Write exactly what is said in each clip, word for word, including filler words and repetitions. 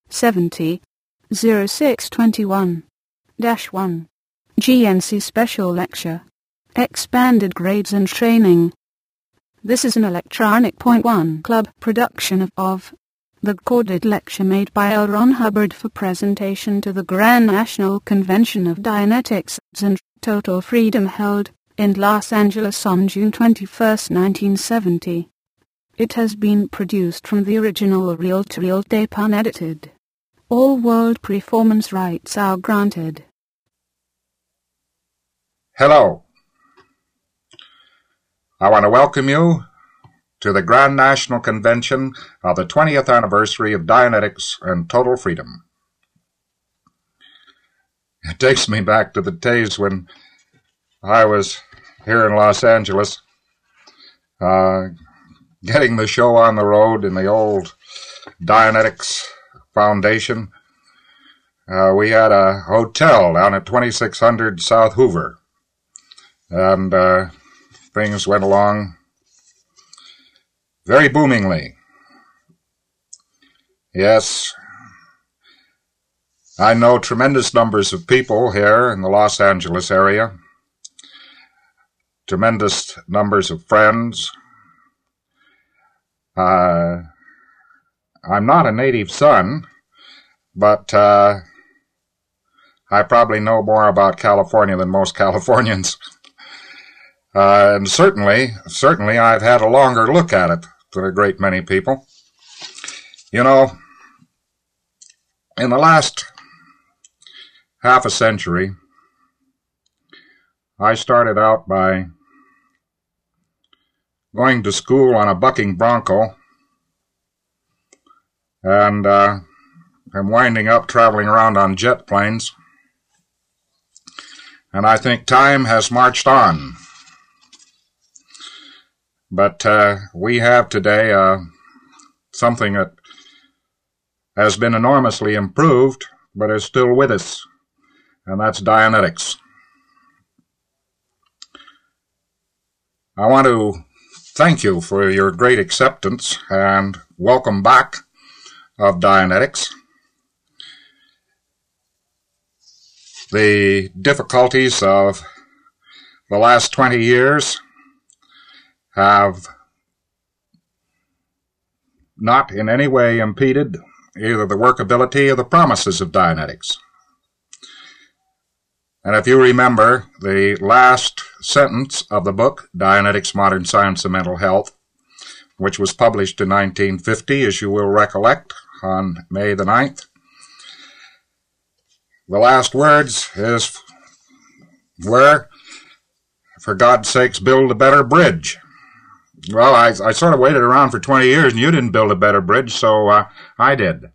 seventy oh six twenty-one dash one. G N C Special Lecture. Expanded Grades and Training. This is an Electronic Point One Club production of, of the recorded lecture made by L. Ron Hubbard for presentation to the Grand National Convention of Dianetics and Total Freedom held in Los Angeles on June twenty-first, nineteen seventy. It has been produced from the original reel-to-reel tape unedited. All world performance rights are granted. Hello. I want to welcome you to the Grand National Convention of the twentieth anniversary of Dianetics and Total Freedom. It takes me back to the days when I was here in Los Angeles, uh, getting the show on the road in the old Dianetics Foundation. Uh, we had a hotel down at twenty-six hundred South Hoover, and uh, things went along very boomingly. Yes, I know tremendous numbers of people here in the Los Angeles area, tremendous numbers of friends. Uh, I'm not a native son, but uh, I probably know more about California than most Californians. Uh, and certainly, certainly I've had a longer look at it than a great many people. You know, in the last half a century, I started out by going to school on a bucking bronco, and uh, I'm winding up traveling around on jet planes. And I think time has marched on. But uh, we have today uh, something that has been enormously improved, but is still with us, and that's Dianetics. I want to thank you for your great acceptance and welcome back of Dianetics. The difficulties of the last twenty years have not in any way impeded either the workability or the promises of Dianetics. And if you remember the last sentence of the book, Dianetics, Modern Science and Mental Health, which was published in nineteen fifty, as you will recollect, on May the ninth, the last words is, were, for God's sakes, build a better bridge. Well, I, I sort of waited around for twenty years, and you didn't build a better bridge, so uh, I did.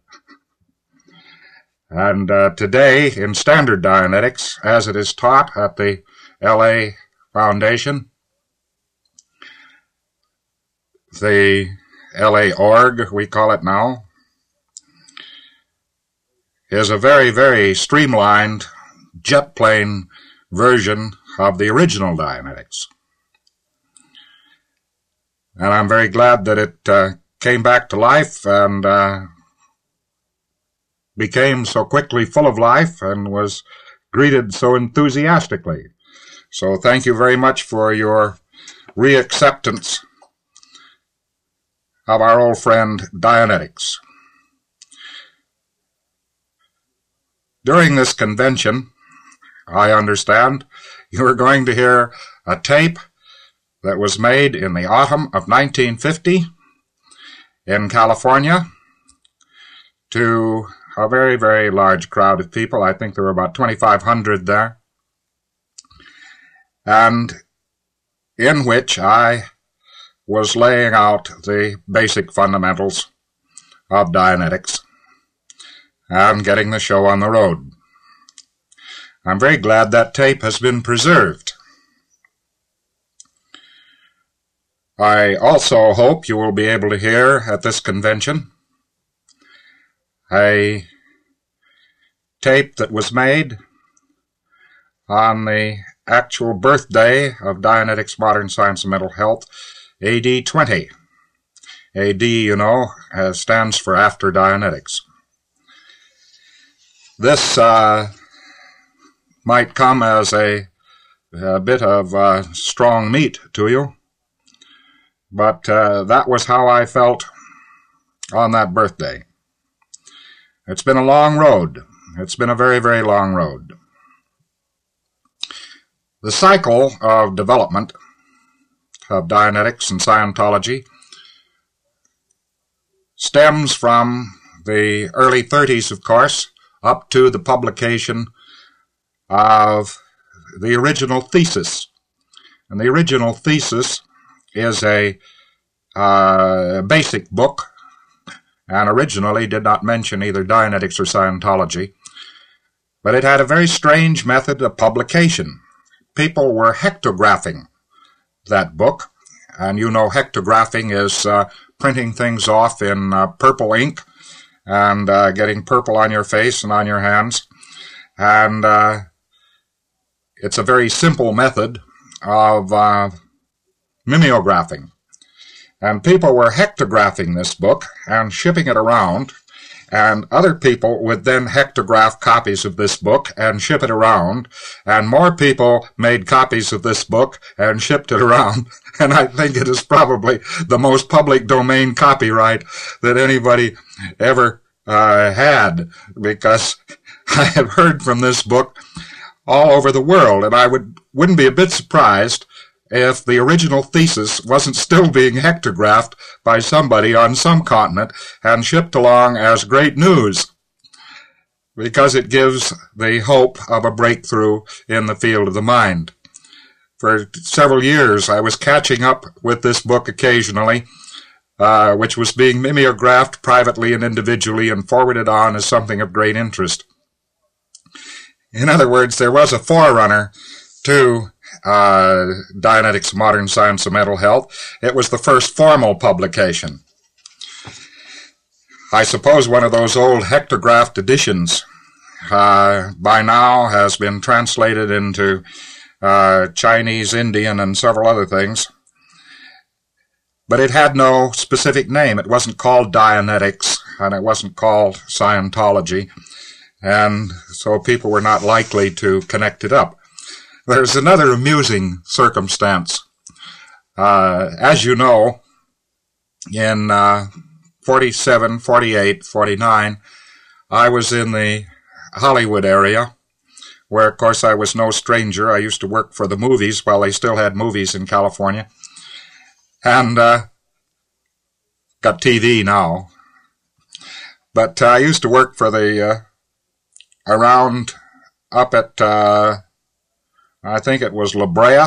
And uh, today, in standard Dianetics, as it is taught at the L A Foundation, the L A org, we call it now, is a very, very streamlined jet plane version of the original Dianetics. And I'm very glad that it uh, came back to life and uh, became so quickly full of life and was greeted so enthusiastically. So thank you very much for your reacceptance of our old friend Dianetics. During this convention, I understand, you are going to hear a tape that was made in the autumn of nineteen fifty in California to a very, very large crowd of people. I think there were about twenty-five hundred there, and in which I was laying out the basic fundamentals of Dianetics and getting the show on the road. I'm very glad that tape has been preserved. I also hope you will be able to hear at this convention a tape that was made on the actual birthday of Dianetics, Modern Science and Mental Health, A D twenty. A D, you know, uh, stands for After Dianetics. this uh, might come as a, a bit of uh, strong meat to you, but uh, that was how I felt on that birthday. It's been a long road. It's been a very, very long road. The cycle of development of Dianetics and Scientology stems from the early thirties, of course, up to the publication of the original thesis. And the original thesis is a uh, basic book, and originally did not mention either Dianetics or Scientology, but it had a very strange method of publication. People were hectographing that book, and you know hectographing is uh, printing things off in uh, purple ink and uh, getting purple on your face and on your hands. And uh, it's a very simple method of uh, mimeographing. And people were hectographing this book and shipping it around, and other people would then hectograph copies of this book and ship it around, and more people made copies of this book and shipped it around. And I think it is probably the most public domain copyright that anybody ever uh, had, because I have heard from this book all over the world, and I would, wouldn't be a bit surprised if the original thesis wasn't still being hectographed by somebody on some continent and shipped along as great news, because it gives the hope of a breakthrough in the field of the mind. For several years, I was catching up with this book occasionally, uh, which was being mimeographed privately and individually and forwarded on as something of great interest. In other words, there was a forerunner to Uh, Dianetics, Modern Science of Mental Health. It was the first formal publication. I suppose one of those old hectographed editions uh, by now has been translated into uh, Chinese, Indian, and several other things. But it had no specific name. It wasn't called Dianetics, and it wasn't called Scientology, and so people were not likely to connect it up. There's another amusing circumstance. Uh, as you know, in uh, forty-seven, forty-eight, forty-nine, I was in the Hollywood area, where, of course, I was no stranger. I used to work for the movies while they still had movies in California. And uh, got T V now. But uh, I used to work for the, uh, around, up at, uh, I think it was La Brea,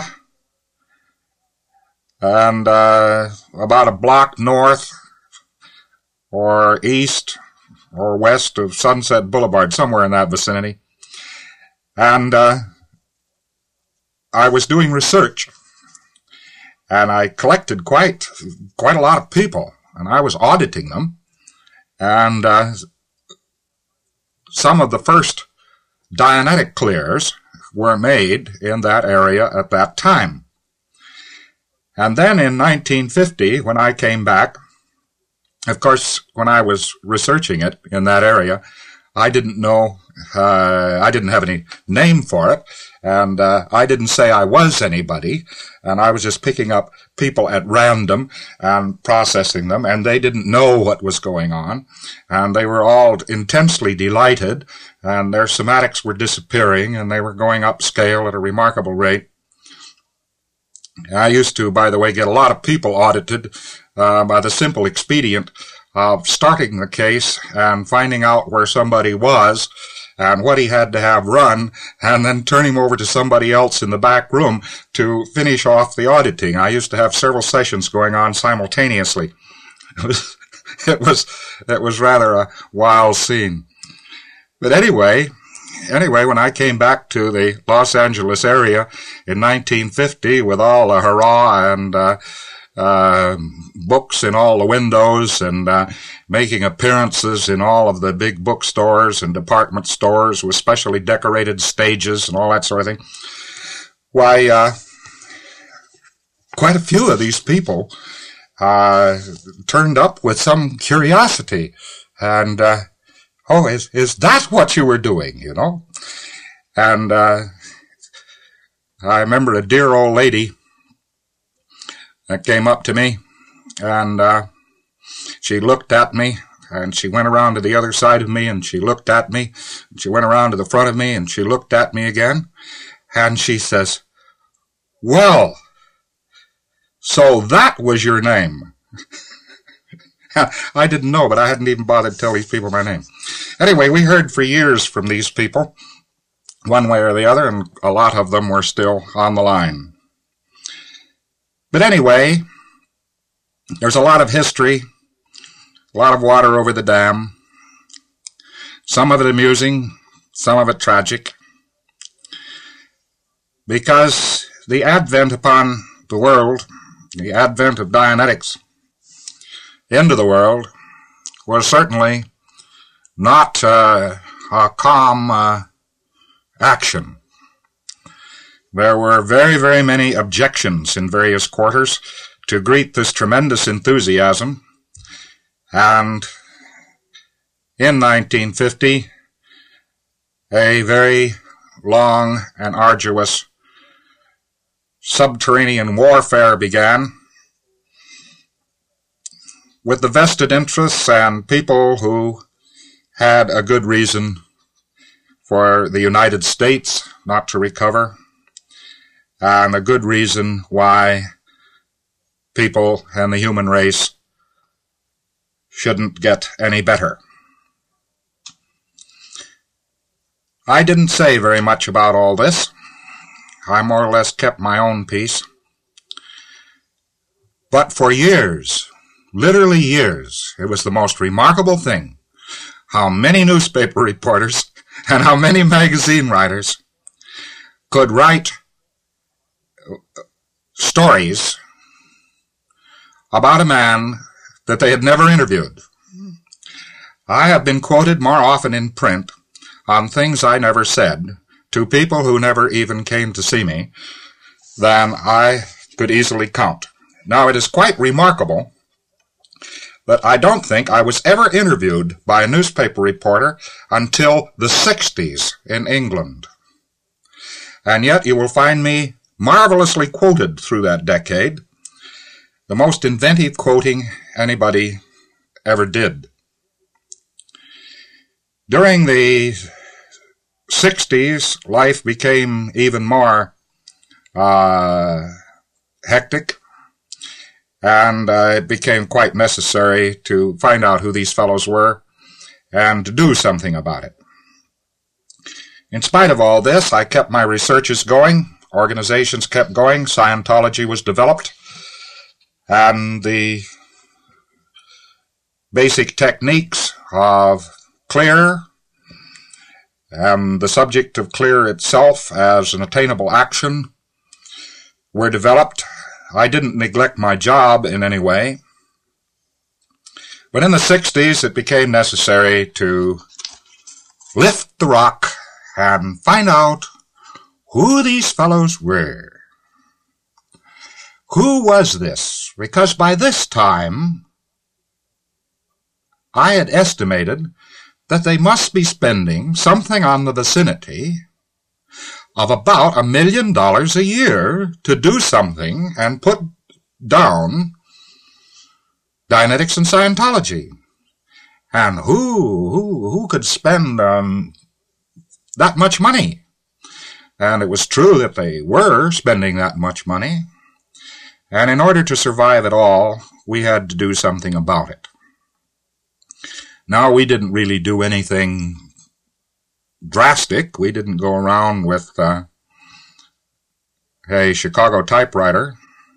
and uh, about a block north or east or west of Sunset Boulevard, somewhere in that vicinity. And uh, I was doing research, and I collected quite quite a lot of people, and I was auditing them. And uh, some of the first Dianetic clears were made in that area at that time. And then in nineteen fifty, when I came back, of course, when I was researching it in that area, I didn't know, uh, I didn't have any name for it, and uh, I didn't say I was anybody, and I was just picking up people at random and processing them, and they didn't know what was going on, and they were all intensely delighted, and their somatics were disappearing, and they were going upscale at a remarkable rate. I used to, by the way, get a lot of people audited uh, by the simple expedient of starting the case and finding out where somebody was and what he had to have run, and then turn him over to somebody else in the back room to finish off the auditing. I used to have several sessions going on simultaneously. It was, it was, it was rather a wild scene. But anyway, anyway, when I came back to the Los Angeles area in nineteen fifty with all the hurrah and uh, uh, books in all the windows and uh, making appearances in all of the big bookstores and department stores with specially decorated stages and all that sort of thing, why, uh, quite a few of these people uh, turned up with some curiosity, and uh, oh, is, is that what you were doing, you know? And uh, I remember a dear old lady that came up to me, and uh, she looked at me, and she went around to the other side of me, and she looked at me, and she went around to the front of me, and she looked at me again, and she says, well, so that was your name. I didn't know, but I hadn't even bothered to tell these people my name. Anyway, we heard for years from these people, one way or the other, and a lot of them were still on the line. But anyway, there's a lot of history, a lot of water over the dam, some of it amusing, some of it tragic, because the advent upon the world, the advent of Dianetics into the world, was certainly not uh, a calm uh, action. There were very, very many objections in various quarters to greet this tremendous enthusiasm, and in nineteen fifty, a very long and arduous subterranean warfare began, with the vested interests and people who had a good reason for the United States not to recover, and a good reason why people and the human race shouldn't get any better. I didn't say very much about all this. I more or less kept my own peace. But for years, literally years, it was the most remarkable thing how many newspaper reporters and how many magazine writers could write stories about a man that they had never interviewed. I have been quoted more often in print on things I never said to people who never even came to see me than I could easily count. Now, it is quite remarkable that I don't think I was ever interviewed by a newspaper reporter until the sixties in England. And yet you will find me marvelously quoted through that decade, the most inventive quoting anybody ever did. During the sixties, life became even more uh, hectic, and uh, it became quite necessary to find out who these fellows were and to do something about it. In spite of all this, I kept my researches going, organizations kept going, Scientology was developed, and the basic techniques of CLEAR and the subject of CLEAR itself as an attainable action were developed. I didn't neglect my job in any way, but in the sixties it became necessary to lift the rock and find out who these fellows were. Who was this? Because by this time I had estimated that they must be spending something on the vicinity of about a million dollars a year to do something and put down Dianetics and Scientology. And who, who, who could spend um, that much money? And it was true that they were spending that much money. And in order to survive at all, we had to do something about it. Now, we didn't really do anything drastic. We didn't go around with uh, a Chicago typewriter,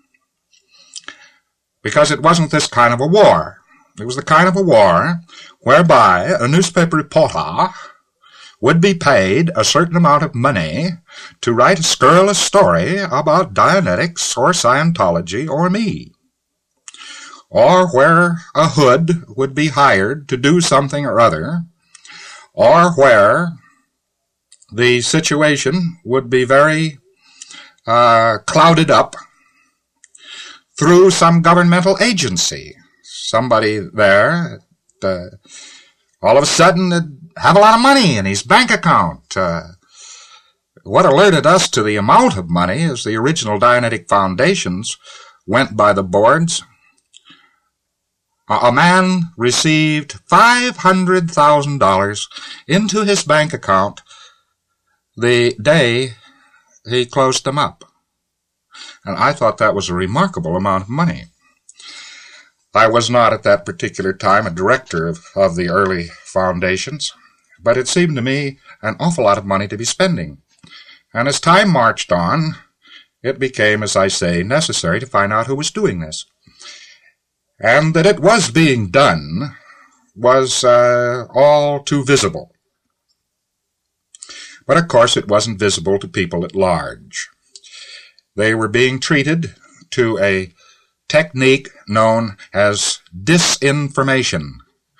because it wasn't this kind of a war. It was the kind of a war whereby a newspaper reporter would be paid a certain amount of money to write a scurrilous story about Dianetics or Scientology or me, or where a hood would be hired to do something or other, or where the situation would be very uh, clouded up through some governmental agency. Somebody there at the all of a sudden he'd have a lot of money in his bank account. Uh, what alerted us to the amount of money is the original Dianetic foundations went by the boards. A man received five hundred thousand dollars into his bank account the day he closed them up. And I thought that was a remarkable amount of money. I was not at that particular time a director of, of the early foundations, but it seemed to me an awful lot of money to be spending. And as time marched on, it became, as I say, necessary to find out who was doing this. And that it was being done was uh, all too visible. But of course it wasn't visible to people at large. They were being treated to a technique known as disinformation.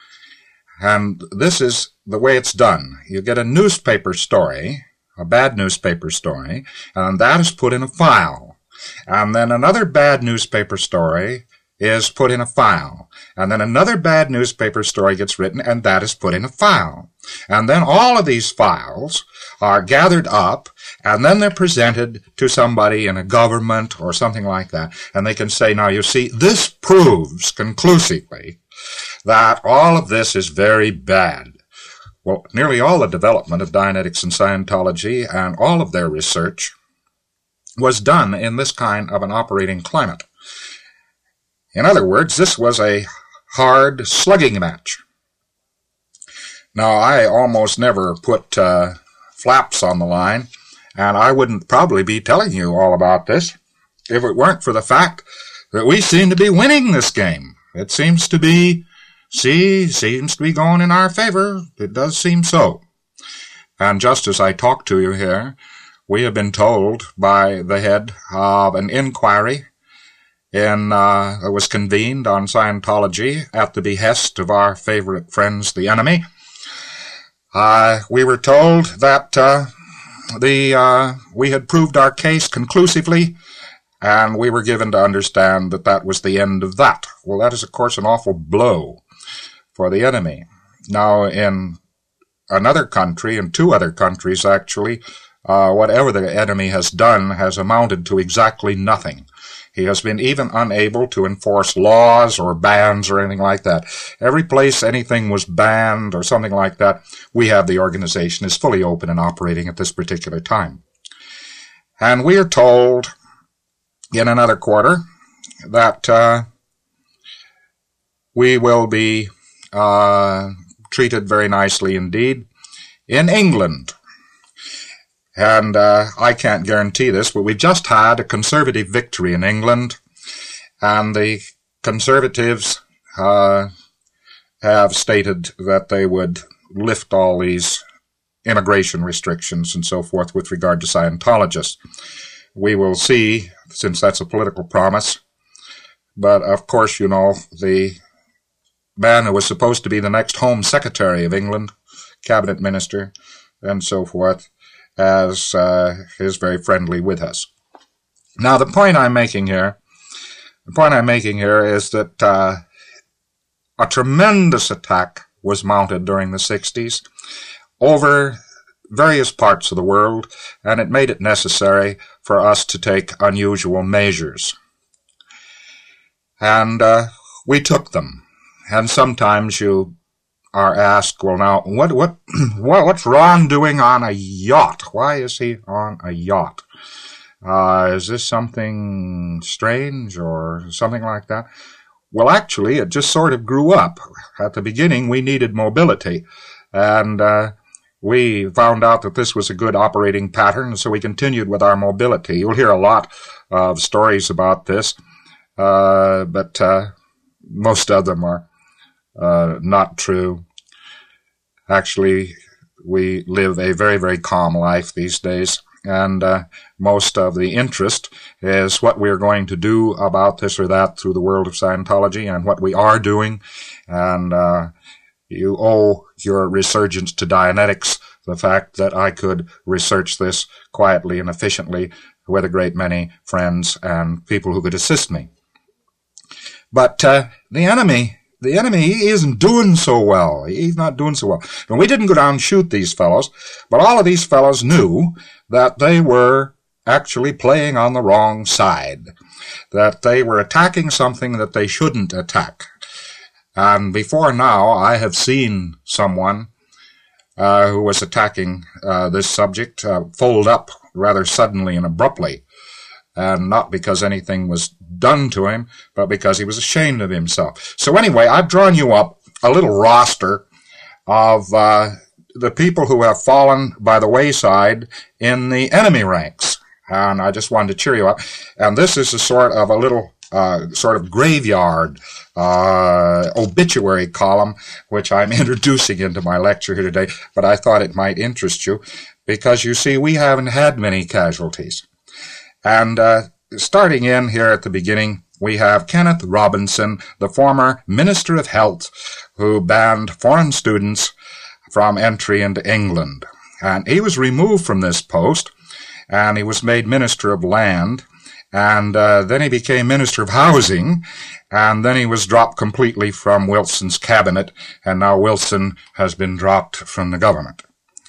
And this is the way it's done. You get a newspaper story, a bad newspaper story, and that is put in a file. And then another bad newspaper story is put in a file. And then another bad newspaper story gets written, and that is put in a file. And then all of these files are gathered up, and then they're presented to somebody in a government or something like that. And they can say, now you see, this proves conclusively that all of this is very bad. Well, nearly all the development of Dianetics and Scientology and all of their research was done in this kind of an operating climate. In other words, this was a hard slugging match. Now, I almost never put uh, flaps on the line, and I wouldn't probably be telling you all about this if it weren't for the fact that we seem to be winning this game. It seems to be, see, seems to be going in our favor. It does seem so. And just as I talk to you here, we have been told by the head of an inquiry in, uh, that was convened on Scientology at the behest of our favorite friends, the enemy. Uh, we were told that uh, the uh, we had proved our case conclusively, and we were given to understand that that was the end of that. Well, that is, of course, an awful blow for the enemy. Now, in another country, in two other countries, actually, uh, whatever the enemy has done has amounted to exactly nothing. He has been even unable to enforce laws or bans or anything like that. Every place anything was banned or something like that, we have the organization is fully open and operating at this particular time. And we are told in another quarter that uh, we will be uh, treated very nicely indeed in England. And uh, I can't guarantee this, but we just had a Conservative victory in England, and the Conservatives uh, have stated that they would lift all these immigration restrictions and so forth with regard to Scientologists. We will see, since that's a political promise. But, of course, you know, the man who was supposed to be the next Home Secretary of England, Cabinet Minister, and so forth, as uh, is very friendly with us. Now, the point I'm making here, the point I'm making here is that uh, a tremendous attack was mounted during the sixties over various parts of the world, and it made it necessary for us to take unusual measures. And uh, we took them. And sometimes you are asked, well, now, what, what, what, what's Ron doing on a yacht? Why is he on a yacht? Uh, is this something strange or something like that? Well, actually, it just sort of grew up. At the beginning, we needed mobility, and uh, we found out that this was a good operating pattern, so we continued with our mobility. You'll hear a lot of stories about this, uh, but uh, most of them are Uh, not true. Actually, we live a very, very calm life these days, and uh, most of the interest is what we're going to do about this or that through the world of Scientology and what we are doing. And uh, you owe your resurgence to Dianetics the fact that I could research this quietly and efficiently with a great many friends and people who could assist me. But uh, the enemy the enemy he isn't doing so well. He's not doing so well. And we didn't go down and shoot these fellows, but all of these fellows knew that they were actually playing on the wrong side, that they were attacking something that they shouldn't attack. And before now, I have seen someone uh, who was attacking uh, this subject uh, fold up rather suddenly and abruptly, and not because anything was done to him, but because he was ashamed of himself. So anyway, I've drawn you up a little roster of uh, the people who have fallen by the wayside in the enemy ranks. And I just wanted to cheer you up. And this is a sort of a little uh, sort of graveyard uh, obituary column, which I'm introducing into my lecture here today. But I thought it might interest you, because you see, we haven't had many casualties. And uh, starting in here at the beginning, we have Kenneth Robinson, the former Minister of Health, who banned foreign students from entry into England. And he was removed from this post, and he was made Minister of Land, and uh, then he became Minister of Housing, and then he was dropped completely from Wilson's cabinet, and now Wilson has been dropped from the government.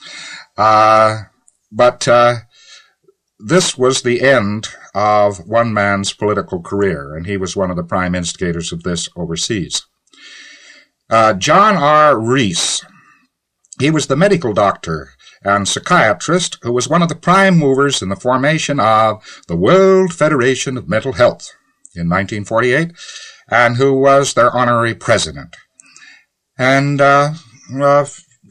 Uh, but uh, this was the end of one man's political career, and he was one of the prime instigators of this overseas. Uh, John R. Rees, he was the medical doctor and psychiatrist who was one of the prime movers in the formation of the World Federation of Mental Health in nineteen forty-eight, and who was their honorary president. And uh, uh,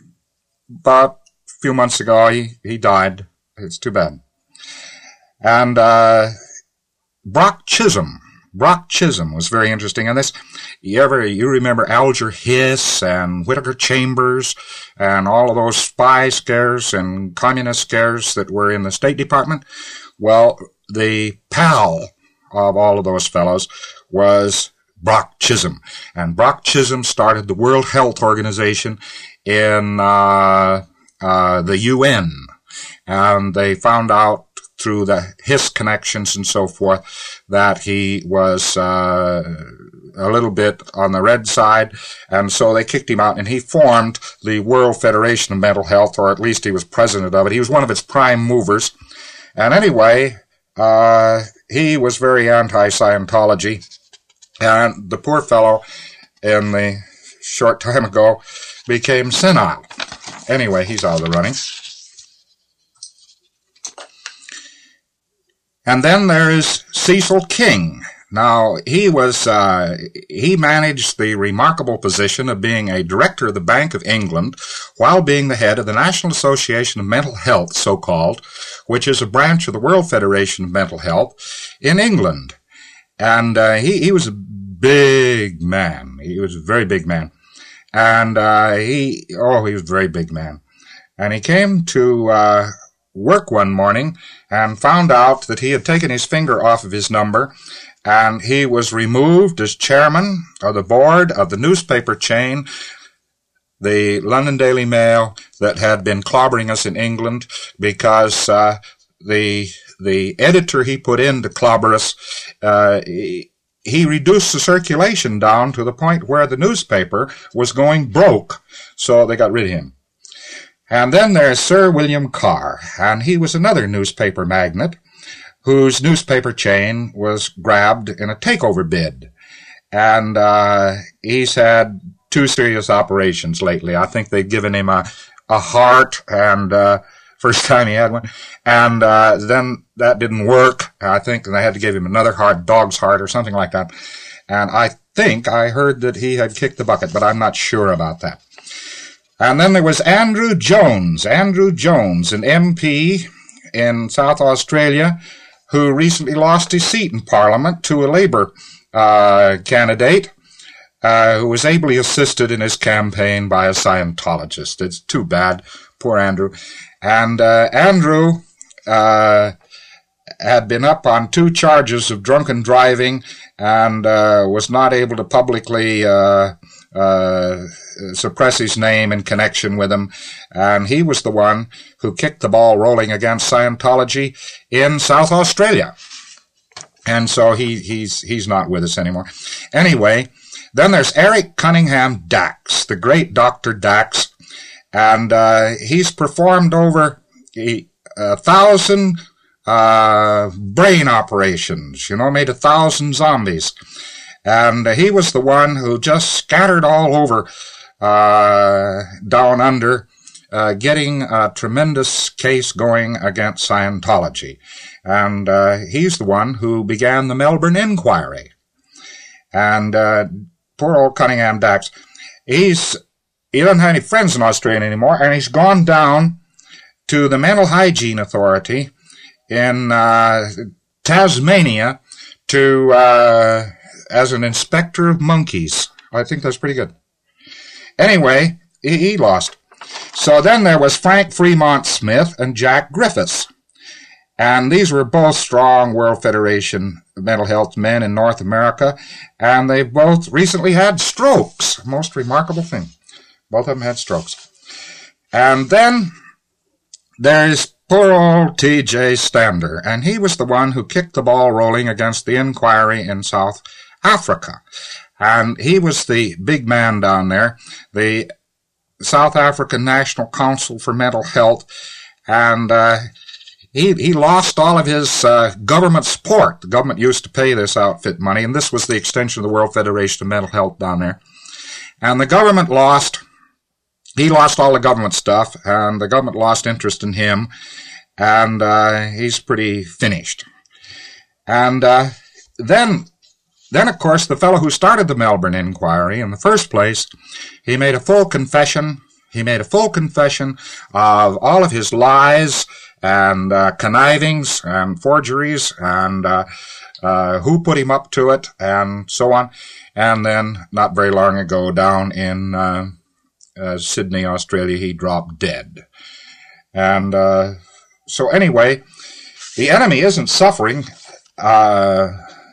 about a few months ago, he, he died. It's too bad. And uh, Brock Chisholm. Brock Chisholm was very interesting in this. You ever, you remember Alger Hiss and Whittaker Chambers and all of those spy scares and communist scares that were in the State Department? Well, the pal of all of those fellows was Brock Chisholm. And Brock Chisholm started the World Health Organization in uh, uh, the U N. And they found out through the Hiss connections and so forth that he was uh, a little bit on the red side, and so they kicked him out, and he formed the World Federation of Mental Health, or at least he was president of it. He was one of its prime movers. And anyway, uh, he was very anti-Scientology, and the poor fellow in the short time ago became senile. Anyway, he's out of the running. And then there is Cecil King. Now, he was, uh, he managed the remarkable position of being a director of the Bank of England while being the head of the National Association of Mental Health, so-called, which is a branch of the World Federation of Mental Health in England. And uh, he, he was a big man. He was a very big man. And uh, he, oh, he was a very big man. And he came to uh, work one morning and found out that he had taken his finger off of his number, and he was removed as chairman of the board of the newspaper chain, the London Daily Mail, that had been clobbering us in England because uh, the the editor he put in to clobber us, uh, he, he reduced the circulation down to the point where the newspaper was going broke, so they got rid of him. And then there's Sir William Carr, and he was another newspaper magnate whose newspaper chain was grabbed in a takeover bid. And uh, he's had two serious operations lately. I think they've given him a, a heart, and uh, first time he had one. And uh, then that didn't work. I think they had to give him another heart, dog's heart or something like that. And I think I heard that he had kicked the bucket, but I'm not sure about that. And then there was Andrew Jones, Andrew Jones, an M P in South Australia, who recently lost his seat in Parliament to a Labour uh, candidate uh, who was ably assisted in his campaign by a Scientologist. It's too bad, poor Andrew. And uh, Andrew uh, had been up on two charges of drunken driving and uh, was not able to publicly uh, uh, suppress his name in connection with him. And he was the one who kicked the ball rolling against Scientology in South Australia. And so he, he's, he's not with us anymore. Anyway, Then there's Eric Cunningham Dax, the great Doctor Dax, and uh, he's performed over a, a thousand uh, brain operations, you know, made a thousand zombies. And uh, he was the one who just scattered all over uh, down under, uh, getting a tremendous case going against Scientology. And uh, he's the one who began the Melbourne Inquiry. And uh, poor old Cunningham Dax, he's he doesn't have any friends in Australia anymore, and he's gone down to the Mental Hygiene Authority in uh, Tasmania to uh, as an inspector of monkeys. I think that's pretty good. Anyway, he, he lost. So then there was Frank Fremont Smith and Jack Griffiths. And these were both strong World Federation mental health men in North America, and they both recently had strokes. Most remarkable thing. Both of them had strokes. And then there's poor old T J Stander, and he was the one who kicked the ball rolling against the inquiry in South Africa. And he was the big man down there, the South African National Council for Mental Health, and uh, He he lost all of his uh, government support. The government used to pay this outfit money, and this was the extension of the World Federation of Mental Health down there. And the government lost, he lost all the government stuff, and the government lost interest in him, and uh, he's pretty finished. And uh, then, then, of course, the fellow who started the Melbourne Inquiry in the first place, he made a full confession, he made a full confession of all of his lies, and uh, connivings and forgeries and uh, uh, who put him up to it and so on. And then not very long ago down in uh, uh, Sydney, Australia, he dropped dead. And uh, so anyway, the enemy isn't suffering uh,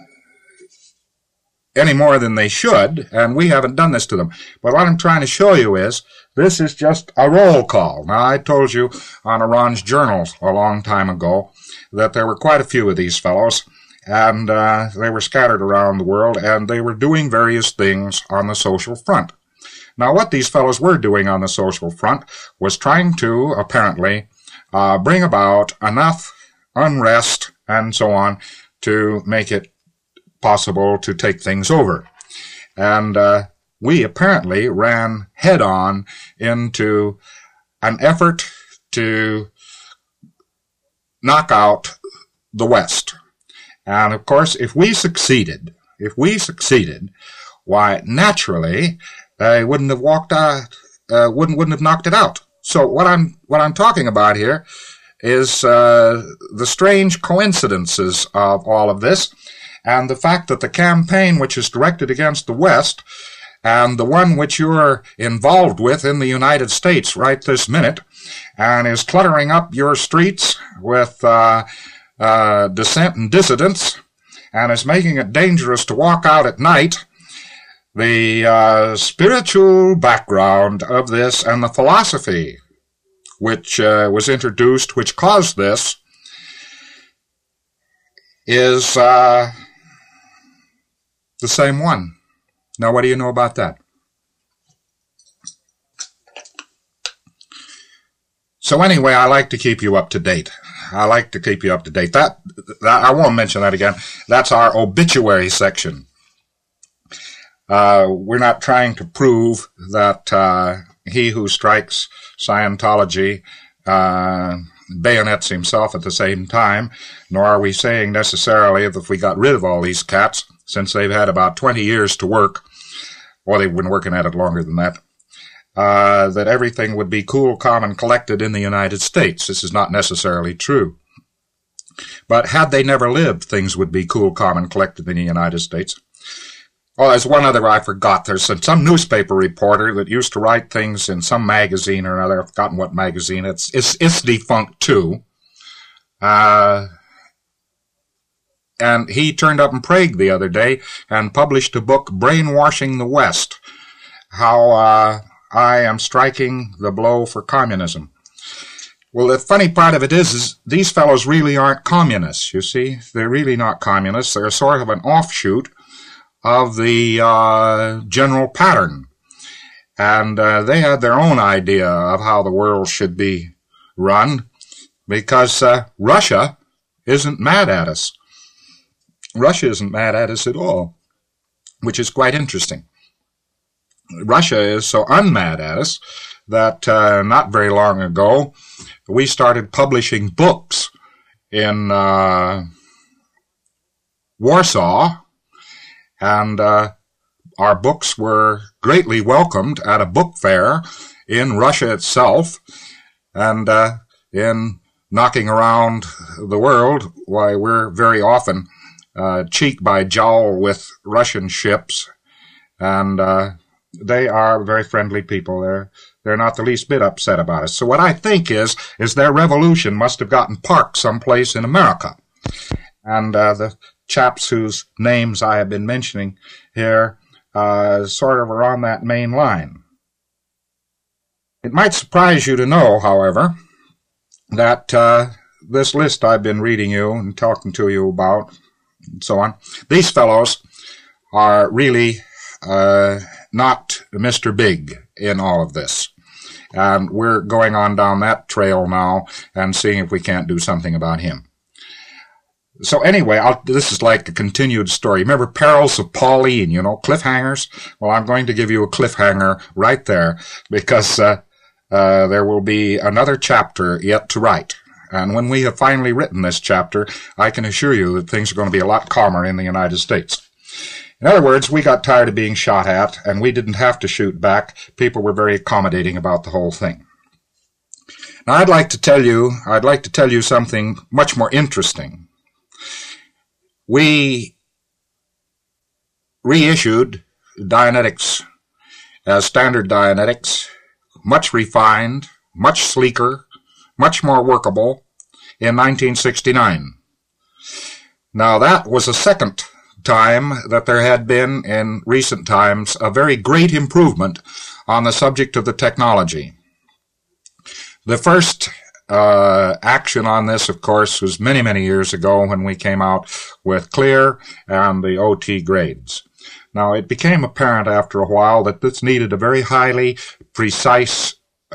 any more than they should, and we haven't done this to them. But what I'm trying to show you is this is just a roll call. Now, I told you on Iran's journals a long time ago that there were quite a few of these fellows, and uh, they were scattered around the world, and they were doing various things on the social front. Now, what these fellows were doing on the social front was trying to, apparently, uh, bring about enough unrest and so on to make it possible to take things over. And uh, we apparently ran head-on into an effort to knock out the West. And, of course, if we succeeded, if we succeeded, why, naturally, they wouldn't have walked out, uh, wouldn't, wouldn't have knocked it out. So what I'm, what I'm talking about here is uh, the strange coincidences of all of this, and the fact that the campaign which is directed against the West and the one which you're involved with in the United States right this minute and is cluttering up your streets with uh, uh, dissent and dissidents and is making it dangerous to walk out at night, the uh, spiritual background of this and the philosophy which uh, was introduced, which caused this, is uh, the same one. Now, what do you know about that? So anyway, I like to keep you up to date. I like to keep you up to date. That, that I won't mention that again. That's our obituary section. Uh, we're not trying to prove that uh, he who strikes Scientology uh, bayonets himself at the same time, nor are we saying necessarily that if we got rid of all these cats, since they've had about twenty years to work, or they've been working at it longer than that, uh, that everything would be cool, calm, and collected in the United States. This is not necessarily true. But had they never lived, things would be cool, calm, and collected in the United States. Oh, there's one other I forgot. There's some, some newspaper reporter that used to write things in some magazine or another. I've forgotten what magazine. It's it's, it's defunct, too. Uh... And he turned up in Prague the other day and published a book, Brainwashing the West, how uh, I am striking the blow for communism. Well, the funny part of it is, is these fellows really aren't communists, you see. They're really not communists. They're sort of an offshoot of the uh, general pattern. And uh, they had their own idea of how the world should be run, because uh, Russia isn't mad at us. Russia isn't mad at us at all, which is quite interesting. Russia is so unmad at us that uh, not very long ago we started publishing books in uh, Warsaw, and uh, our books were greatly welcomed at a book fair in Russia itself, and uh, in knocking around the world, why, we're very often uh, cheek by jowl with Russian ships, and uh, they are very friendly people. They're they're not the least bit upset about us. So what I think is, is their revolution must have gotten parked someplace in America. And uh, the chaps whose names I have been mentioning here uh, sort of are on that main line. It might surprise you to know, however, that uh, this list I've been reading you and talking to you about, and so on, these fellows are really uh, not Mister Big in all of this. And we're going on down that trail now and seeing if we can't do something about him. So anyway, I'll, this is like a continued story. Remember Perils of Pauline, you know, cliffhangers? Well, I'm going to give you a cliffhanger right there, because uh, uh, there will be another chapter yet to write. And when we have finally written this chapter, I can assure you that things are going to be a lot calmer in the United States. In other words, we got tired of being shot at, and we didn't have to shoot back. People were very accommodating about the whole thing. Now, I'd like to tell you, I'd like to tell you something much more interesting. We reissued Dianetics as standard Dianetics, much refined, much sleeker, much more workable, in nineteen sixty-nine. Now, that was a second time that there had been in recent times a very great improvement on the subject of the technology. The first uh, action on this, of course, was many, many years ago when we came out with Clear and the O T grades. Now, it became apparent after a while that this needed a very highly precise,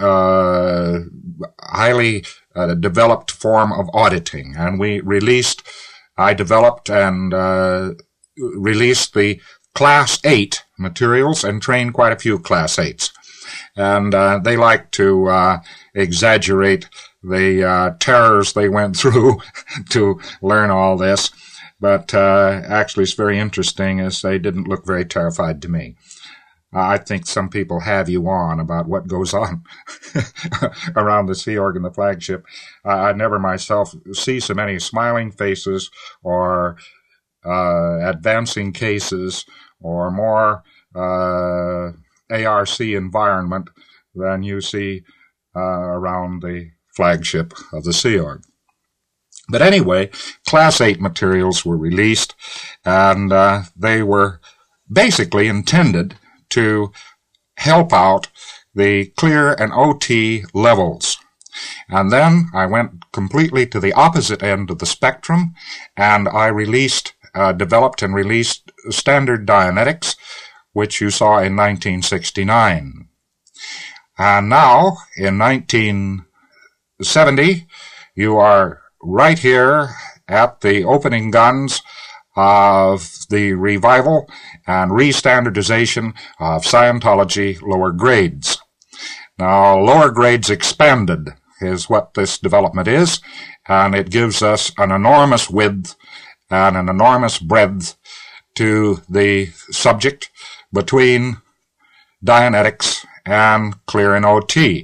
uh, highly uh, developed form of auditing, and we released, I developed and uh, released the Class eight materials and trained quite a few Class eights. And uh, they like to uh, exaggerate the uh, terrors they went through to learn all this. But uh, actually it's very interesting, as they didn't look very terrified to me. Uh, I think some people have you on about what goes on around the Sea Org and the flagship. Uh, I never myself see so many smiling faces or Uh, advancing cases or more uh, A R C environment than you see uh, around the flagship of the Sea Org. But anyway, Class eight materials were released, and uh, they were basically intended to help out the Clear and O T levels. And then I went completely to the opposite end of the spectrum, and I released Uh, developed and released standard Dianetics, which you saw in nineteen sixty-nine. And now, in nineteen seventy, you are right here at the opening guns of the revival and re-standardization of Scientology lower grades. Now, lower grades expanded is what this development is, and it gives us an enormous width and an enormous breadth to the subject between Dianetics and Clear and O T.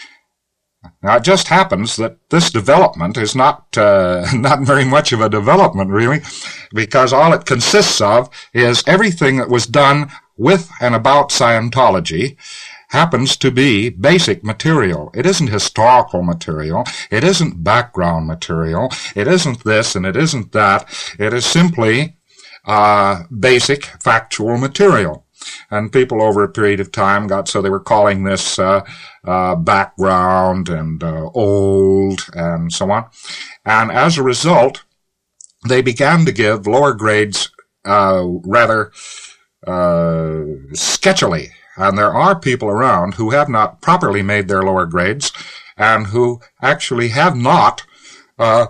Now, it just happens that this development is not uh, not very much of a development, really, because all it consists of is everything that was done with and about Scientology happens to be basic material. It isn't historical material. It isn't background material. It isn't this and it isn't that. It is simply uh, basic factual material. And people over a period of time got so they were calling this uh, uh, background and uh, old and so on. And as a result, they began to give lower grades uh, rather uh, sketchily. And there are people around who have not properly made their lower grades and who actually have not uh,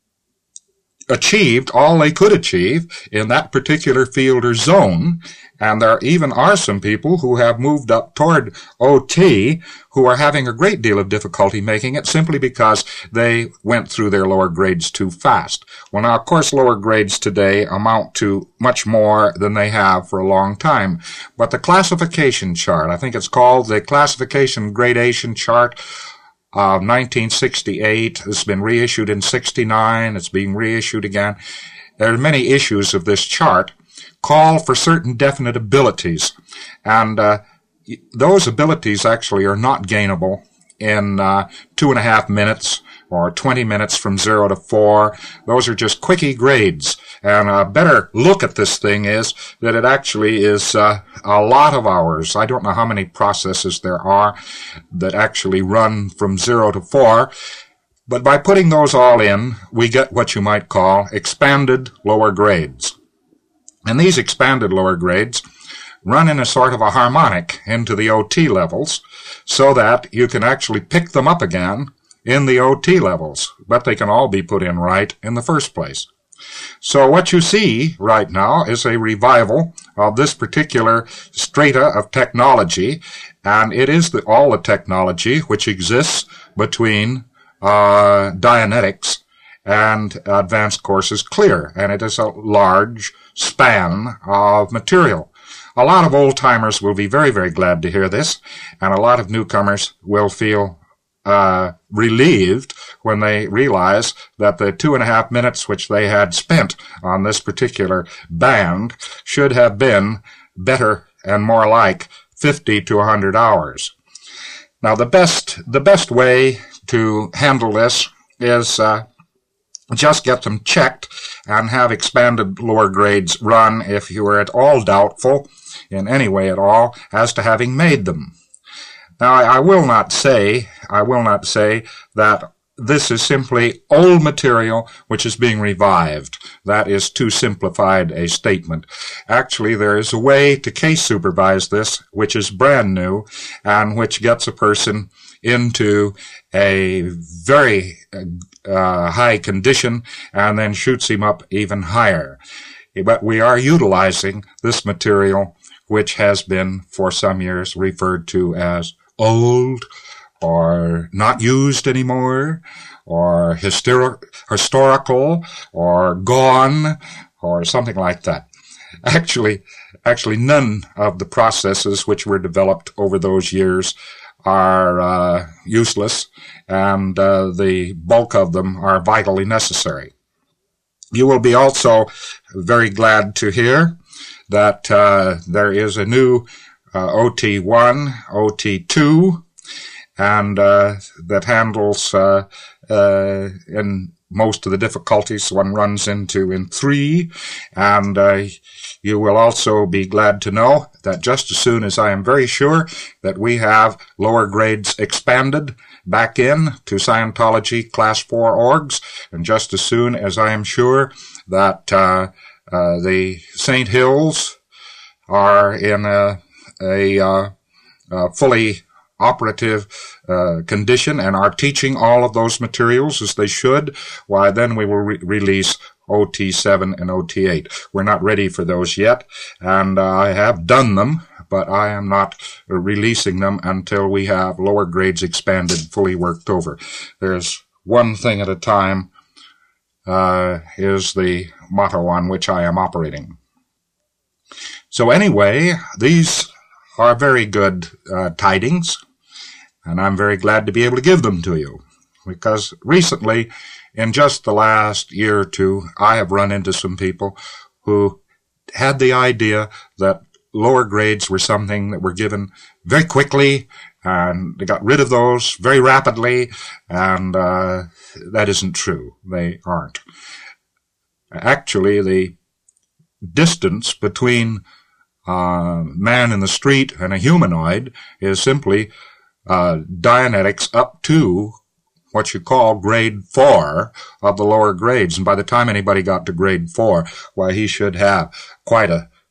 achieved all they could achieve in that particular field or zone. And there even are some people who have moved up toward O T who are having a great deal of difficulty making it simply because they went through their lower grades too fast. Well, now, of course, lower grades today amount to much more than they have for a long time. But the classification chart, I think it's called the Classification Gradation Chart of nineteen sixty-eight. It's been reissued in sixty-nine. It's being reissued again. There are many issues of this chart call for certain definite abilities, and uh, those abilities actually are not gainable in uh, two and a half minutes or twenty minutes from zero to four. Those are just quickie grades, and a better look at this thing is that it actually is uh, a lot of hours. I don't know how many processes there are that actually run from zero to four, but by putting those all in, we get what you might call expanded lower grades. And these expanded lower grades run in a sort of a harmonic into the O T levels so that you can actually pick them up again in the O T levels, but they can all be put in right in the first place. So what you see right now is a revival of this particular strata of technology, and it is the, all the technology which exists between uh, Dianetics and Advanced Courses Clear, and it is a large span of material. A lot of old-timers will be very, very glad to hear this, and a lot of newcomers will feel uh, relieved when they realize that the two and a half minutes which they had spent on this particular band should have been better and more like fifty to one hundred hours. Now, the best, the best way to handle this is uh, just get them checked and have expanded lower grades run if you are at all doubtful, in any way at all, as to having made them. Now, I will not say, I will not say that this is simply old material which is being revived. That is too simplified a statement. Actually, there is a way to case supervise this which is brand new and which gets a person into a very uh, high condition and then shoots him up even higher. But we are utilizing this material which has been for some years referred to as old or not used anymore or hysteri- historical or gone or something like that. Actually, actually none of the processes which were developed over those years are uh, useless, and uh, the bulk of them are vitally necessary. You will be also very glad to hear that uh, there is a new uh, O T one, O T two, and uh, that handles uh, uh, in most of the difficulties one runs into in three, and uh, you will also be glad to know that just as soon as I am very sure that we have lower grades expanded back in to Scientology Class four orgs, and just as soon as I am sure that uh, uh, the Saint Hills are in a, a, uh, a fully operative uh, condition and are teaching all of those materials as they should, why then we will re- release O T seven and O T eight. We're not ready for those yet, and uh, I have done them, but I am not releasing them until we have lower grades expanded, fully worked over. There's one thing at a time uh, is the motto on which I am operating. So anyway, these are very good uh, tidings, and I'm very glad to be able to give them to you, because recently, in just the last year or two, I have run into some people who had the idea that lower grades were something that were given very quickly, and they got rid of those very rapidly, and uh, that isn't true. They aren't. Actually, the distance between uh, man in the street and a humanoid is simply uh, Dianetics up to what you call grade four of the lower grades. And by the time anybody got to grade four, why, he should have quite a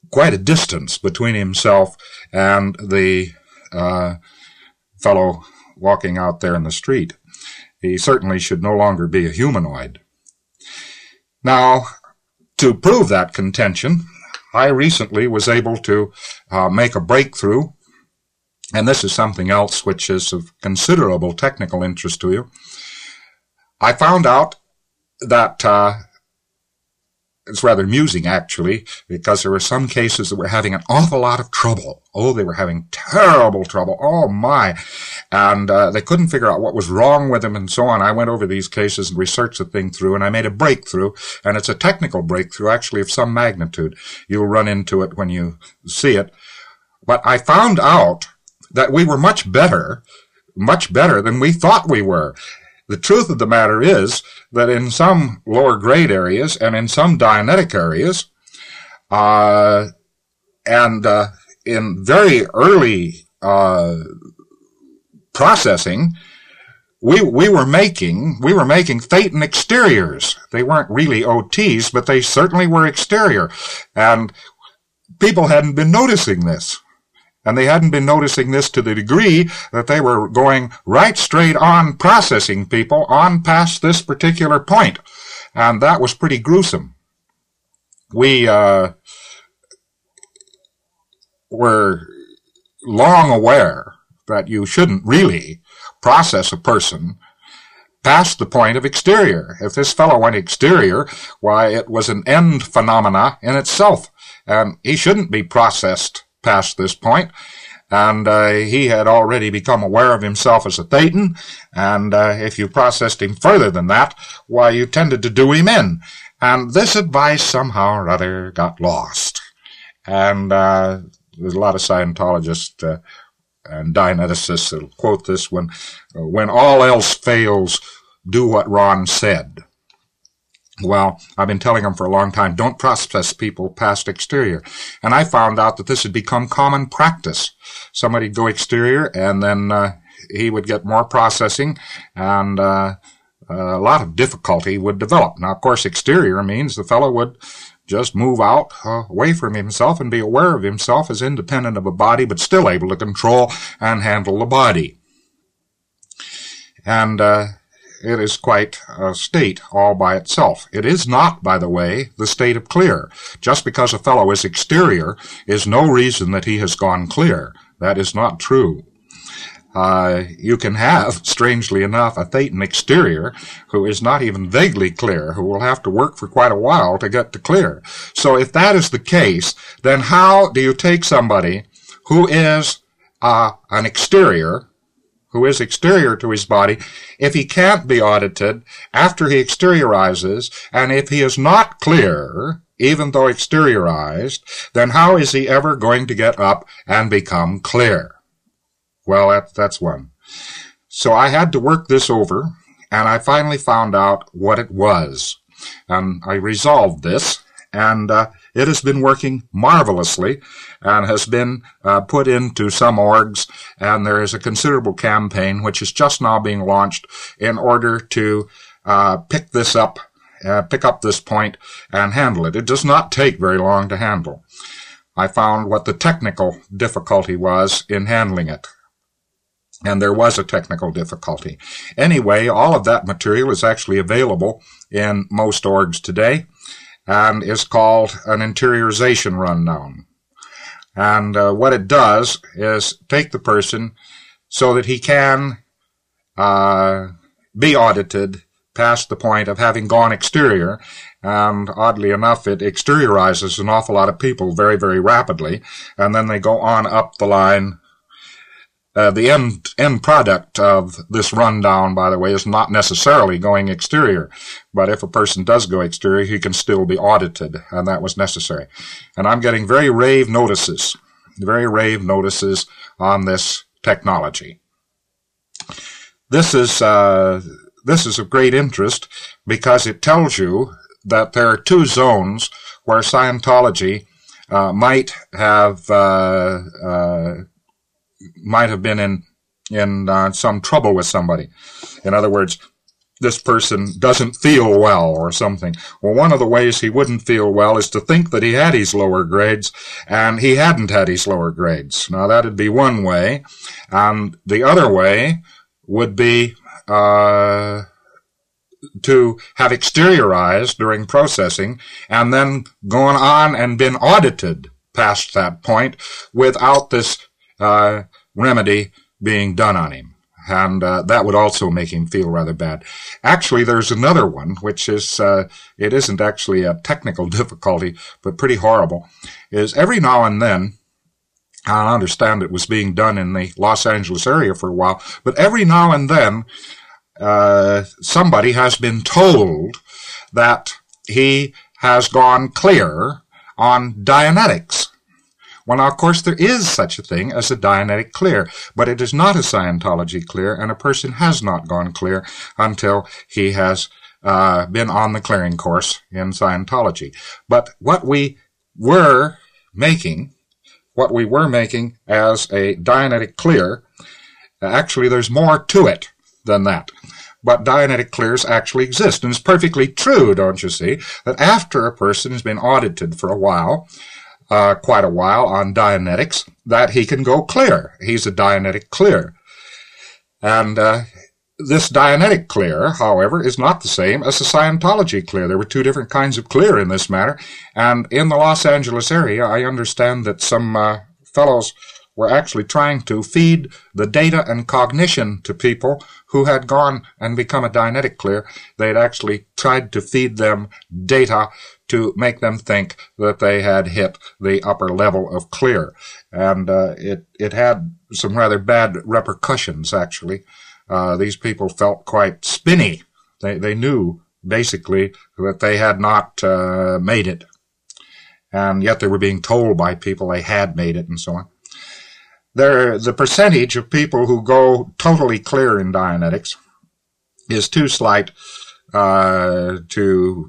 quite a distance between himself and the uh, fellow walking out there in the street. He certainly should no longer be a humanoid. Now, to prove that contention, I recently was able to uh, make a breakthrough, and this is something else which is of considerable technical interest to you. I found out that uh, it's rather amusing, actually, because there were some cases that were having an awful lot of trouble. Oh, they were having terrible trouble. Oh, my. And uh, they couldn't figure out what was wrong with them and so on. I went over these cases and researched the thing through, and I made a breakthrough. And it's a technical breakthrough, actually, of some magnitude. You'll run into it when you see it. But I found out that we were much better, much better than we thought we were. The truth of the matter is that in some lower grade areas and in some Dianetic areas, uh, and uh, in very early uh, processing, we we were making we were making Thetan exteriors. They weren't really O Ts, but they certainly were exterior, and people hadn't been noticing this. And they hadn't been noticing this to the degree that they were going right straight on processing people on past this particular point. And that was pretty gruesome. We uh, were long aware that you shouldn't really process a person past the point of exterior. If this fellow went exterior, why, it was an end phenomena in itself. And he shouldn't be processed past this point, and uh, he had already become aware of himself as a Thetan, and uh, if you processed him further than that, why, you tended to do him in. And this advice somehow or other got lost. And uh, there's a lot of Scientologists uh, and Dianeticists that will quote this when, uh, when all else fails, do what Ron said. Well, I've been telling them for a long time, don't process people past exterior. And I found out that this had become common practice. Somebody'd go exterior, and then uh, he would get more processing, and uh, a lot of difficulty would develop. Now, of course, exterior means the fellow would just move out uh, away from himself and be aware of himself as independent of a body, but still able to control and handle the body. And uh it is quite a state all by itself. It is not, by the way, the state of clear. Just because a fellow is exterior is no reason that he has gone clear. That is not true. Uh, you can have, strangely enough, a Thetan exterior who is not even vaguely clear, who will have to work for quite a while to get to clear. So if that is the case, then how do you take somebody who is uh, an exterior, who is exterior to his body, if he can't be audited after he exteriorizes, and if he is not clear, even though exteriorized, then how is he ever going to get up and become clear? Well, that, that's one. So I had to work this over, and I finally found out what it was. And I resolved this, and uh, it has been working marvelously and has been uh, put into some orgs, and there is a considerable campaign which is just now being launched in order to uh, pick this up, uh, pick up this point and handle it. It does not take very long to handle. I found what the technical difficulty was in handling it. And there was a technical difficulty. Anyway, all of that material is actually available in most orgs today, and is called an interiorization rundown. And uh, what it does is take the person so that he can uh, be audited past the point of having gone exterior. And oddly enough, it exteriorizes an awful lot of people very, very rapidly. And then they go on up the line. Uh, the end end product of this rundown, by the way, is not necessarily going exterior. But if a person does go exterior, he can still be audited, and that was necessary. And I'm getting very rave notices, very rave notices on this technology. This is uh, this is of great interest because it tells you that there are two zones where Scientology uh, might have uh, uh, might have been in in uh, some trouble with somebody. In other words, this person doesn't feel well or something. Well, one of the ways he wouldn't feel well is to think that he had his lower grades, and he hadn't had his lower grades. Now, that'd be one way. And the other way would be uh, to have exteriorized during processing and then gone on and been audited past that point without this uh, remedy being done on him. And uh, that would also make him feel rather bad. Actually, there's another one, which is, uh, it isn't actually a technical difficulty, but pretty horrible, is every now and then, I understand it was being done in the Los Angeles area for a while, but every now and then, uh, somebody has been told that he has gone clear on Dianetics. Well, now, of course, there is such a thing as a Dianetic clear, but it is not a Scientology clear, and a person has not gone clear until he has uh, been on the clearing course in Scientology. But what we were making, what we were making as a Dianetic clear, actually, there's more to it than that. But Dianetic clears actually exist, and it's perfectly true, don't you see, that after a person has been audited for a while, Uh, quite a while on Dianetics, that he can go clear. He's a Dianetic clear. And uh, this Dianetic clear, however, is not the same as the Scientology clear. There were two different kinds of clear in this matter. And in the Los Angeles area, I understand that some uh, fellows were actually trying to feed the data and cognition to people who had gone and become a Dianetic clear. They had actually tried to feed them data to make them think that they had hit the upper level of clear. And uh, it, it had some rather bad repercussions, actually. Uh, these people felt quite spinny. They, they knew, basically, that they had not uh, made it. And yet they were being told by people they had made it and so on. There, the percentage of people who go totally clear in Dianetics is too slight uh, to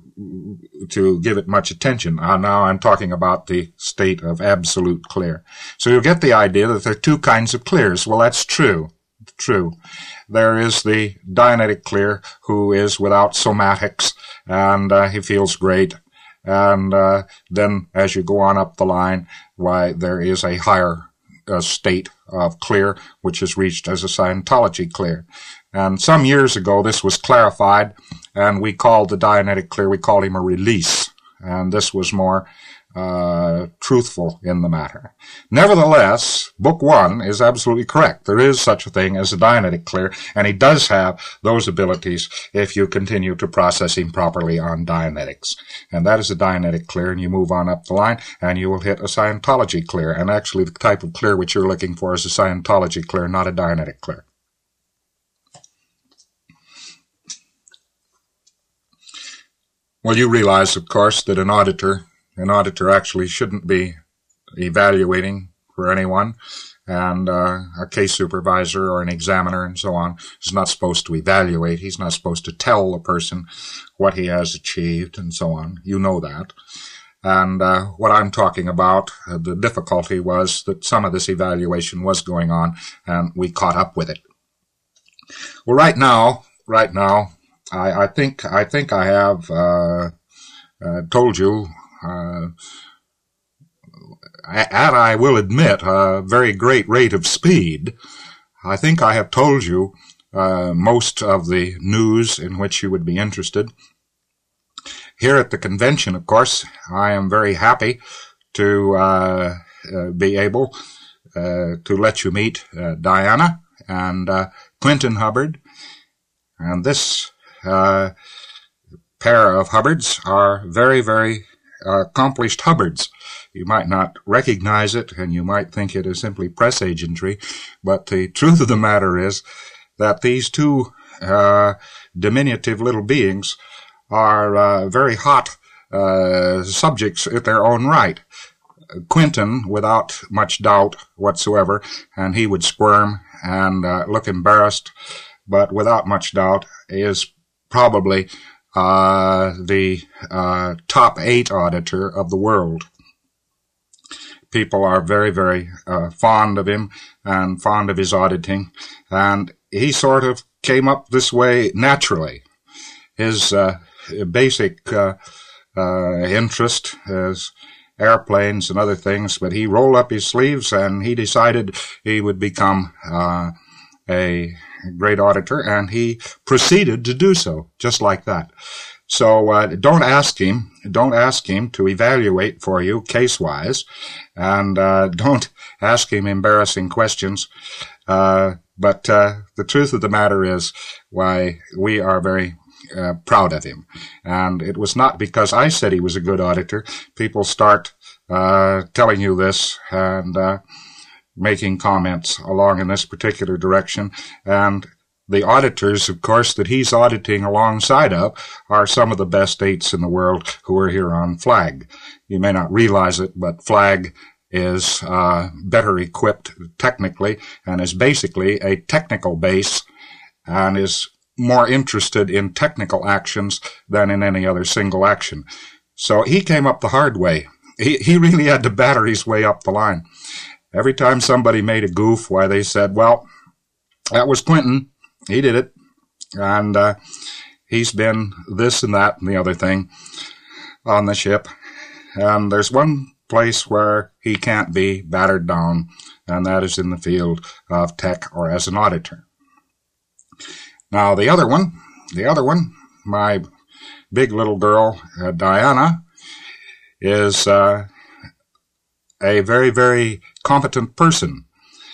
to give it much attention. Uh, now I'm talking about the state of absolute clear. So you'll get the idea that there are two kinds of clears. Well, that's true. True. There is the Dianetic clear who is without somatics, and uh, he feels great. And uh, then as you go on up the line, why, there is a higher uh, state of clear, which is reached as a Scientology clear. And some years ago, this was clarified, and we called the Dianetic clear, we called him a release. And this was more uh, truthful in the matter. Nevertheless, Book One is absolutely correct. There is such a thing as a Dianetic clear, and he does have those abilities if you continue to process him properly on Dianetics. And that is a Dianetic clear, and you move on up the line, and you will hit a Scientology clear. And actually, the type of clear which you're looking for is a Scientology clear, not a Dianetic clear. Well, you realize, of course, that an auditor, an auditor actually shouldn't be evaluating for anyone, and uh, a case supervisor or an examiner and so on is not supposed to evaluate. He's not supposed to tell the person what he has achieved and so on. You know that. And uh, what I'm talking about, uh, the difficulty was that some of this evaluation was going on, and we caught up with it. Well, right now, right now, I, I think I think I have uh, uh, told you, uh, at I will admit a very great rate of speed. I think I have told you uh, most of the news in which you would be interested. Here at the convention, of course, I am very happy to uh, uh, be able uh, to let you meet uh, Diana and uh, Quentin Hubbard, and this Uh, pair of Hubbards are very, very uh, accomplished Hubbards. You might not recognize it, and you might think it is simply press agentry, but the truth of the matter is that these two uh, diminutive little beings are uh, very hot uh, subjects at their own right. Quentin, without much doubt whatsoever, and he would squirm and uh, look embarrassed, but without much doubt is probably uh, the uh, top eight auditor of the world. People are very, very uh, fond of him and fond of his auditing, and he sort of came up this way naturally. his uh, basic uh, uh, interest is airplanes and other things, but he rolled up his sleeves and he decided he would become uh, a great auditor, and he proceeded to do so, just like that. So uh, don't ask him, don't ask him to evaluate for you case-wise, and uh, don't ask him embarrassing questions. Uh, but uh, the truth of the matter is, why, we are very uh, proud of him. And it was not because I said he was a good auditor. People start uh, telling you this and uh, making comments along in this particular direction. And the auditors, of course, that he's auditing alongside of are some of the best eights in the world who are here on FLAG. You may not realize it, but FLAG is uh, better equipped technically and is basically a technical base and is more interested in technical actions than in any other single action. So he came up the hard way. He, he really had to batter his way up the line. Every time somebody made a goof, why, they said, well, that was Quentin. He did it. And uh, he's been this and that and the other thing on the ship. And there's one place where he can't be battered down, and that is in the field of tech or as an auditor. Now, the other one, the other one, my big little girl, uh, Diana, is uh, a very, very competent person.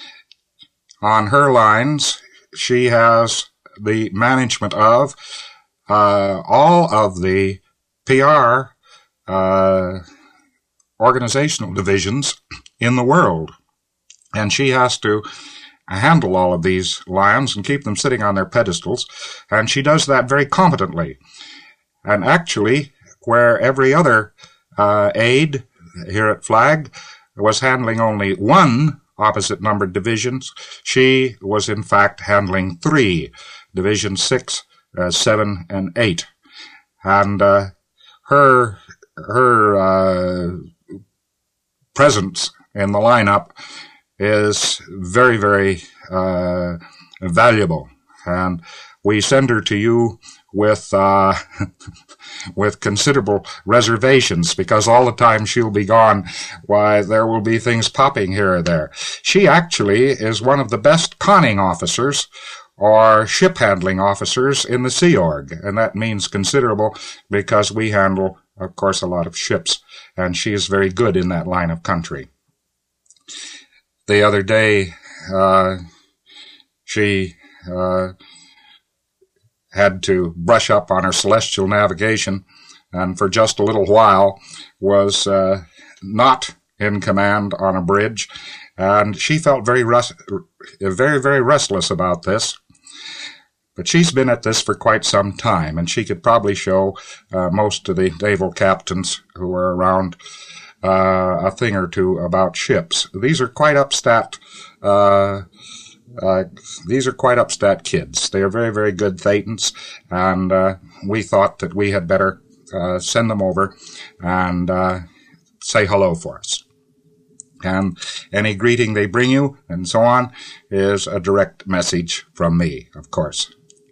On her lines, she has the management of uh, all of the P R uh, organizational divisions in the world. And she has to handle all of these lions and keep them sitting on their pedestals. And she does that very competently. And actually, where every other uh, aide here at FLAG was handling only one opposite numbered divisions, she was in fact handling three, Division six, uh, seven, and eight. And uh, her her uh, presence in the lineup is very, very uh, valuable. And we send her to you with uh, with considerable reservations, because all the time she'll be gone, why, there will be things popping here or there. She actually is one of the best conning officers or ship handling officers in the Sea Org, and that means considerable because we handle, of course, a lot of ships, and she is very good in that line of country. The other day, uh, she uh, had to brush up on her celestial navigation, and for just a little while was uh, not in command on a bridge, and she felt very, rest- very, very restless about this. But she's been at this for quite some time, and she could probably show uh, most of the naval captains who are around uh, a thing or two about ships. These are quite upstat uh, Uh, these are quite upstat kids. They are very, very good Thetans, and uh, we thought that we had better uh, send them over and uh, say hello for us. And any greeting they bring you and so on is a direct message from me, of course.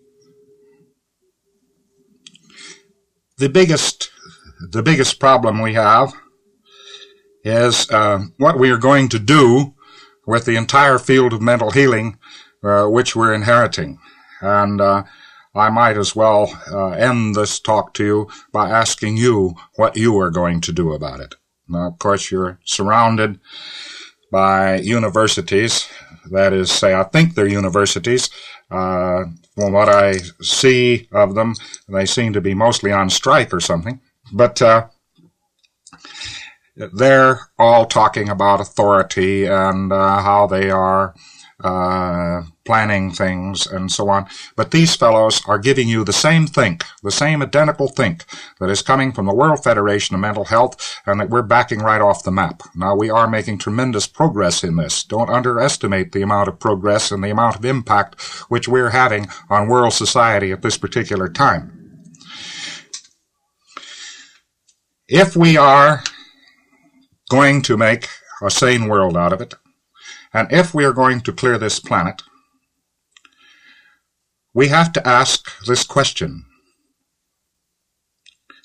The biggest, the biggest problem we have is uh, what we are going to do with the entire field of mental healing, uh, which we're inheriting. And uh, I might as well uh, end this talk to you by asking you what you are going to do about it. Now, of course, you're surrounded by universities. That is, say, I think they're universities. Uh, from what I see of them, they seem to be mostly on strike or something. But uh, they're all talking about authority and uh, how they are uh, planning things and so on. But these fellows are giving you the same think, the same identical think that is coming from the World Federation of Mental Health, and that we're backing right off the map. Now, we are making tremendous progress in this. Don't underestimate the amount of progress and the amount of impact which we're having on world society at this particular time. If we are going to make a sane world out of it, and if we are going to clear this planet, we have to ask this question: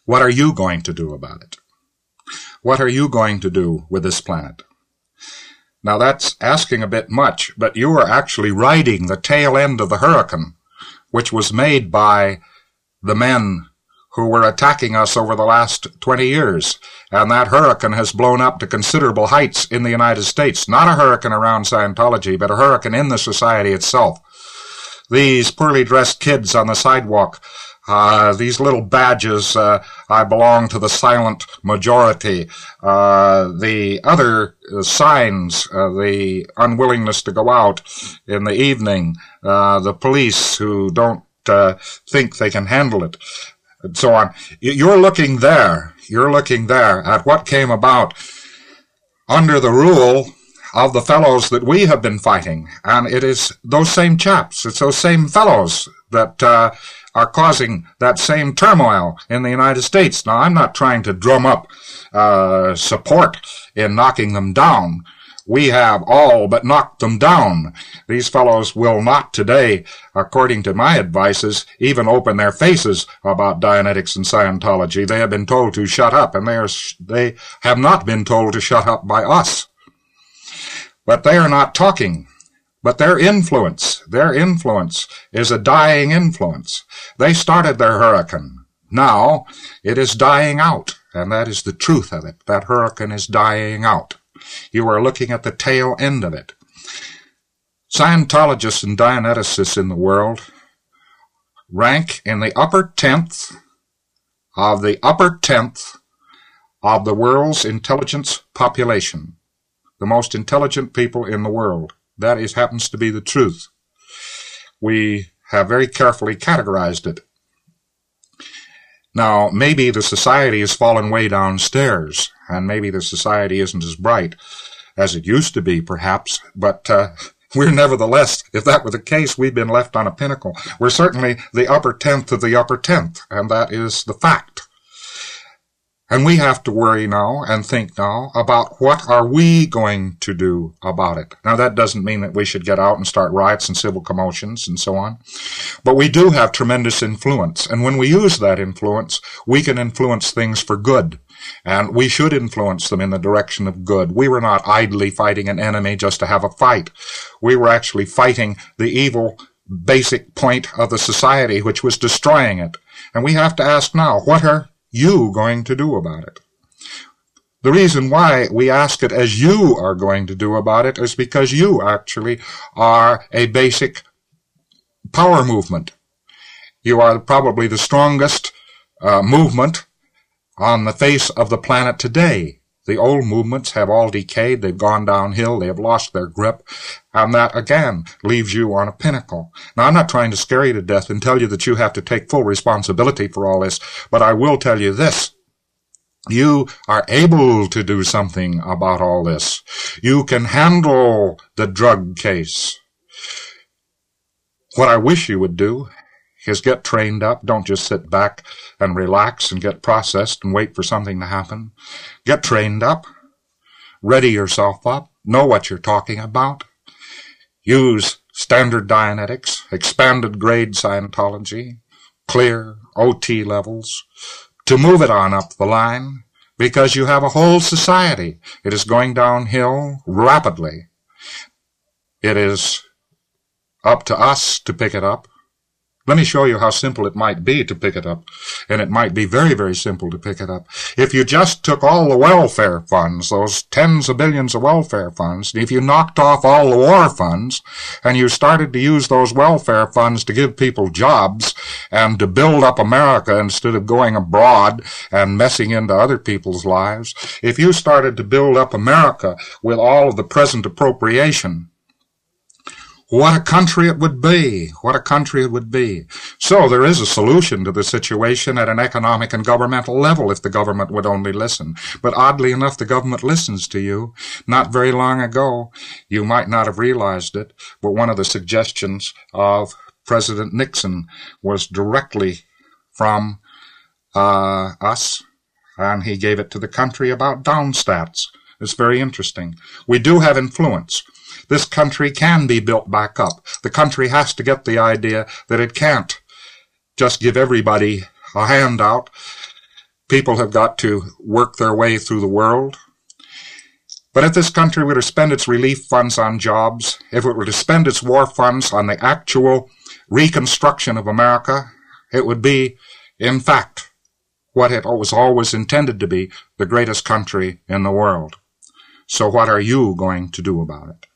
What are you going to do about it? What are you going to do with this planet? Now that's asking a bit much, but you are actually riding the tail end of the hurricane, which was made by the men who were attacking us over the last twenty years. And that hurricane has blown up to considerable heights in the United States. Not a hurricane around Scientology, but a hurricane in the society itself. These poorly dressed kids on the sidewalk, uh, these little badges, uh, I belong to the silent majority, uh, the other uh, signs, uh, the unwillingness to go out in the evening, uh, the police who don't uh, think they can handle it, and so on. You're looking there, you're looking there at what came about under the rule of the fellows that we have been fighting. And it is those same chaps, it's those same fellows that uh, are causing that same turmoil in the United States. Now, I'm not trying to drum up uh, support in knocking them down. We have all but knocked them down. These fellows will not today, according to my advices, even open their faces about Dianetics and Scientology. They have been told to shut up, and they are, they have not been told to shut up by us. But they are not talking. But their influence, their influence is a dying influence. They started their hurricane. Now it is dying out, and that is the truth of it. That hurricane is dying out. You are looking at the tail end of it. Scientologists and Dianeticists in the world rank in the upper tenth of the upper tenth of the world's intelligence population. The most intelligent people in the world. That is, happens to be the truth. We have very carefully categorized it. Now, maybe the society has fallen way downstairs, and maybe the society isn't as bright as it used to be, perhaps, but uh, we're nevertheless, if that were the case, we've been left on a pinnacle. We're certainly the upper tenth of the upper tenth, and that is the fact. And we have to worry now and think now about what are we going to do about it. Now, that doesn't mean that we should get out and start riots and civil commotions and so on. But we do have tremendous influence. And when we use that influence, we can influence things for good. And we should influence them in the direction of good. We were not idly fighting an enemy just to have a fight. We were actually fighting the evil basic point of the society, which was destroying it. And we have to ask now, what are you going to do about it? The reason why we ask it as you are going to do about it is because you actually are a basic power movement. You are probably the strongest uh, movement on the face of the planet today. The old movements have all decayed, they've gone downhill, they have lost their grip, and that, again, leaves you on a pinnacle. Now, I'm not trying to scare you to death and tell you that you have to take full responsibility for all this, but I will tell you this. You are able to do something about all this. You can handle the drug case. What I wish you would do is get trained up. Don't just sit back and relax and get processed and wait for something to happen. Get trained up. Ready yourself up. Know what you're talking about. Use standard Dianetics, expanded grade Scientology, clear O T levels, to move it on up the line, because you have a whole society. It is going downhill rapidly. It is up to us to pick it up. Let me show you how simple it might be to pick it up, and it might be very, very simple to pick it up. If you just took all the welfare funds, those tens of billions of welfare funds, if you knocked off all the war funds, and you started to use those welfare funds to give people jobs and to build up America instead of going abroad and messing into other people's lives, if you started to build up America with all of the present appropriation, what a country it would be. What a country it would be. So there is a solution to the situation at an economic and governmental level if the government would only listen. But oddly enough, the government listens to you. Not very long ago, you might not have realized it, but one of the suggestions of President Nixon was directly from uh, us, and he gave it to the country about downstats. It's very interesting. We do have influence. This country can be built back up. The country has to get the idea that it can't just give everybody a handout. People have got to work their way through the world. But if this country were to spend its relief funds on jobs, if it were to spend its war funds on the actual reconstruction of America, it would be, in fact, what it was always intended to be, the greatest country in the world. So what are you going to do about it?